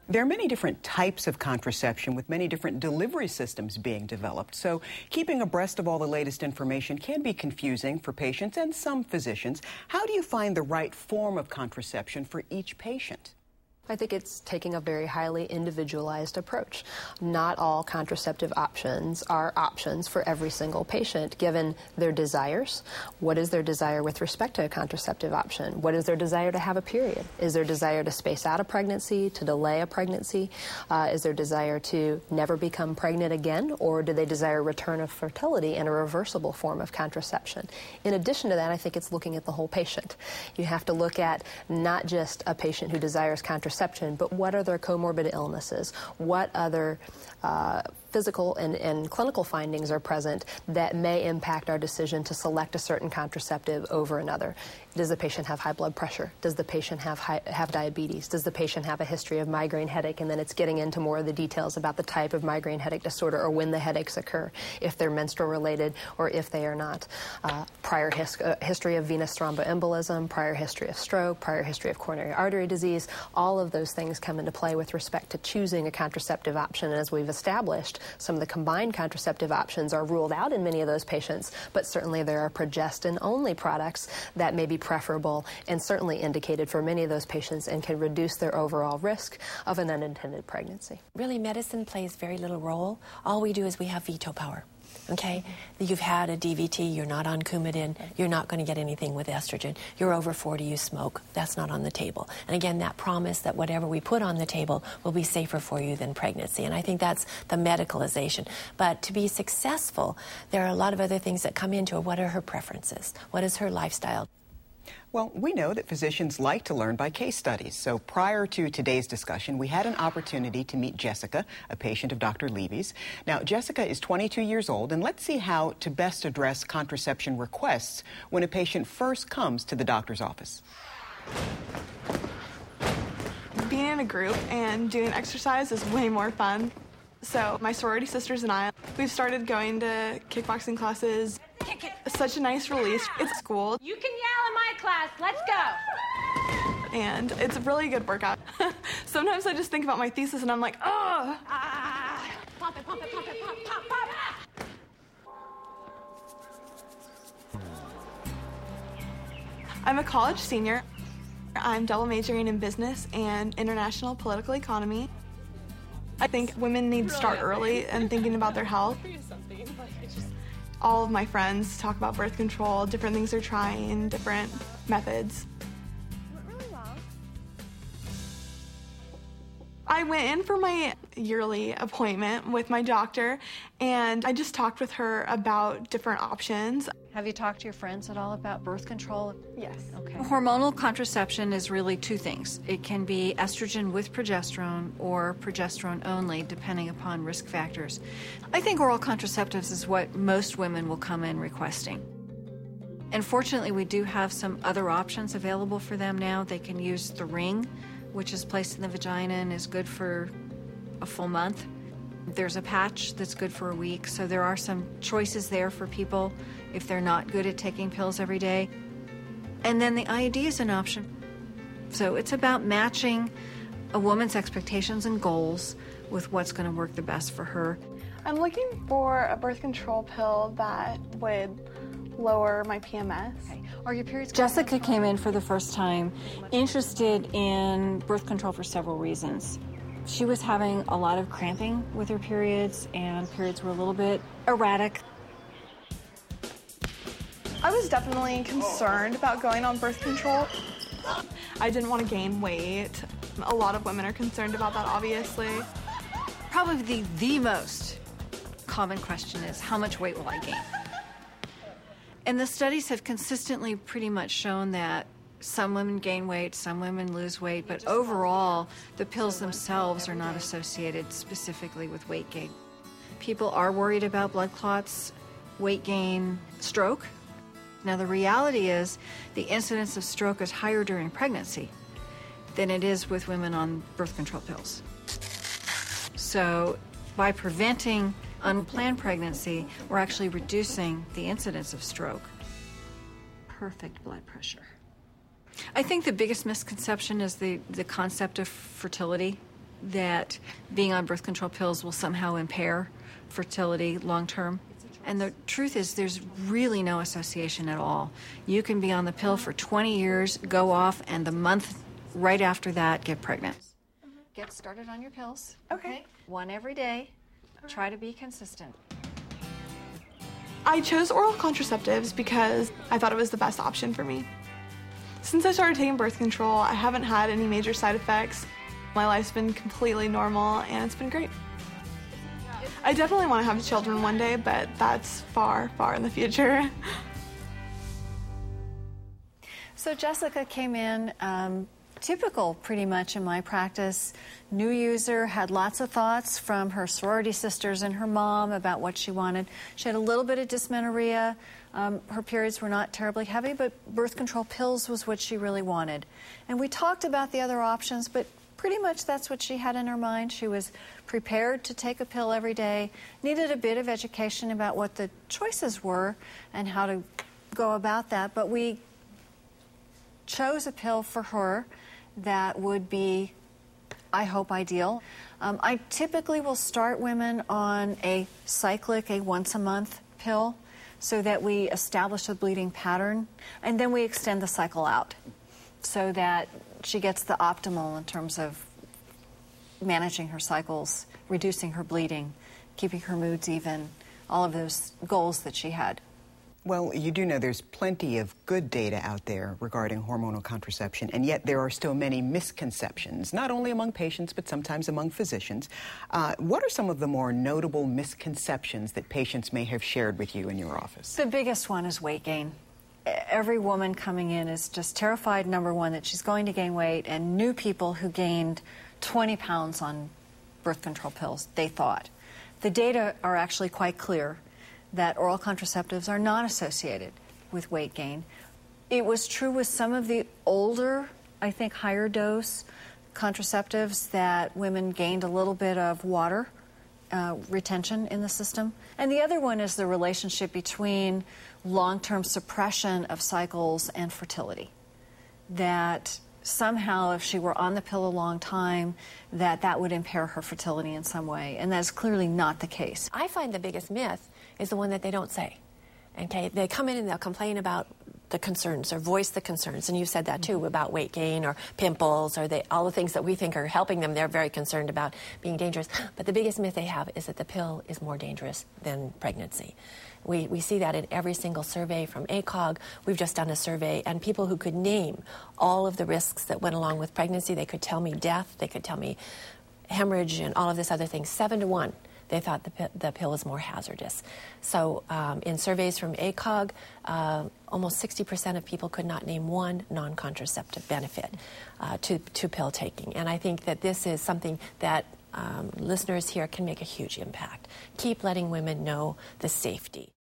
There are many different types of contraception with many different delivery systems being developed. So keeping abreast of all the latest information can be confusing for patients and some physicians. How do you find the right form of contraception for each patient? I think it's taking a very highly individualized approach. Not all contraceptive options are options for every single patient, given their desires. What is their desire with respect to a contraceptive option? What is their desire to have a period? Is their desire to space out a pregnancy, to delay a pregnancy? Is their desire to never become pregnant again, or do they desire return of fertility and a reversible form of contraception? In addition to that, I think it's looking at the whole patient. You have to look at not just a patient who desires contraception, but what are their comorbid illnesses? What other physical and clinical findings are present that may impact our decision to select a certain contraceptive over another? Does the patient have high blood pressure? Does the patient have diabetes? Does the patient have a history of migraine headache? And then it's getting into more of the details about the type of migraine headache disorder or when the headaches occur, if they're menstrual related or if they are not. Prior history of venous thromboembolism, prior history of stroke, prior history of coronary artery disease. All of those things come into play with respect to choosing a contraceptive option. And as we've established, some of the combined contraceptive options are ruled out in many of those patients, but certainly there are progestin-only products that may be preferable and certainly indicated for many of those patients and can reduce their overall risk of an unintended pregnancy. Really, medicine plays very little role. All we do is we have veto power. Okay? You've had a DVT, you're not on Coumadin, you're not going to get anything with estrogen. You're over 40, you smoke. That's not on the table. And again, that promise that whatever we put on the table will be safer for you than pregnancy. And I think that's the medicalization. But to be successful, there are a lot of other things that come into it. What are her preferences? What is her lifestyle? Well, we know that physicians like to learn by case studies. So prior to today's discussion, we had an opportunity to meet Jessica, a patient of Dr. Levy's. Now, Jessica is 22 years old, and let's see how to best address contraception requests when a patient first comes to the doctor's office. Being in a group and doing exercise is way more fun. So my sorority sisters and I, we've started going to kickboxing classes. Such a nice release. It's school. You can yell in my class. Let's go. And it's a really good workout. Sometimes I just think about my thesis and I'm like, oh. Pump it, pump it, pump it, pump, pump, pump. I'm a college senior. I'm double majoring in business and international political economy. I think women need to start early and thinking about their health. All of my friends talk about birth control, different things they're trying, different methods. I went in for my yearly appointment with my doctor, and I just talked with her about different options. Have you talked to your friends at all about birth control? Yes. Okay. Hormonal contraception is really two things. It can be estrogen with progesterone or progesterone only, depending upon risk factors. I think oral contraceptives is what most women will come in requesting. And fortunately, we do have some other options available for them now. They can use the ring, which is placed in the vagina and is good for a full month. There's a patch that's good for a week, so there are some choices there for people if they're not good at taking pills every day. And then the IUD is an option. So it's about matching a woman's expectations and goals with what's going to work the best for her. I'm looking for a birth control pill that would lower my PMS. Okay. Are your periods? Jessica came in for the first time interested in birth control for several reasons. She was having a lot of cramping with her periods, and periods were a little bit erratic. I was definitely concerned about going on birth control. I didn't want to gain weight. A lot of women are concerned about that, obviously. Probably the most common question is, how much weight will I gain? And the studies have consistently pretty much shown that some women gain weight, some women lose weight, but overall, the pills themselves are not associated specifically with weight gain. People are worried about blood clots, weight gain, stroke. Now, the reality is the incidence of stroke is higher during pregnancy than it is with women on birth control pills. So by preventing unplanned pregnancy, we're actually reducing the incidence of stroke. Perfect blood pressure. I think the biggest misconception is the concept of fertility. that being on birth control pills will somehow impair fertility long term. And the truth is there's really no association at all. You can be on the pill for 20 years, go off, and the month right after that, get pregnant. Get started on your pills. Okay. One every day. Try to be consistent. I chose oral contraceptives because I thought it was the best option for me. Since I started taking birth control, I haven't had any major side effects. My life's been completely normal, and it's been great. I definitely want to have children one day, but that's far, far in the future. So Jessica came in, typical pretty much in my practice. New user, had lots of thoughts from her sorority sisters and her mom about what she wanted. She had a little bit of dysmenorrhea. Her periods were not terribly heavy, but birth control pills was what she really wanted. And we talked about the other options, but pretty much that's what she had in her mind. She was prepared to take a pill every day, needed a bit of education about what the choices were and how to go about that. But we chose a pill for her that would be, I hope, ideal. I typically will start women on a cyclic, a once-a-month pill, so that we establish a bleeding pattern, and then we extend the cycle out so that she gets the optimal in terms of managing her cycles, reducing her bleeding, keeping her moods even, all of those goals that she had. Well, you do know there's plenty of good data out there regarding hormonal contraception, and yet there are still many misconceptions, not only among patients, but sometimes among physicians. What are some of the more notable misconceptions that patients may have shared with you in your office? The biggest one is weight gain. Every woman coming in is just terrified, number one, that she's going to gain weight, and new people who gained 20 pounds on birth control pills, they thought. The data are actually quite clear that oral contraceptives are not associated with weight gain. It was true with some of the older, I think, higher dose contraceptives that women gained a little bit of water retention in the system. And the other one is the relationship between long-term suppression of cycles and fertility. That somehow, if she were on the pill a long time, that would impair her fertility in some way. And that's clearly not the case. I find the biggest myth is the one that they don't say. Okay, they come in and they'll complain about the concerns or voice the concerns, and you said that too, about weight gain or pimples or all the things that we think are helping them. They're very concerned about being dangerous. But the biggest myth they have is that the pill is more dangerous than pregnancy. We see that in every single survey from ACOG. We've just done a survey, and people who could name all of the risks that went along with pregnancy, they could tell me death, they could tell me hemorrhage and all of this other thing, 7 to 1. They thought the pill is more hazardous. So in surveys from ACOG, almost 60% of people could not name one non-contraceptive benefit to pill taking. And I think that this is something that listeners here can make a huge impact. Keep letting women know the safety.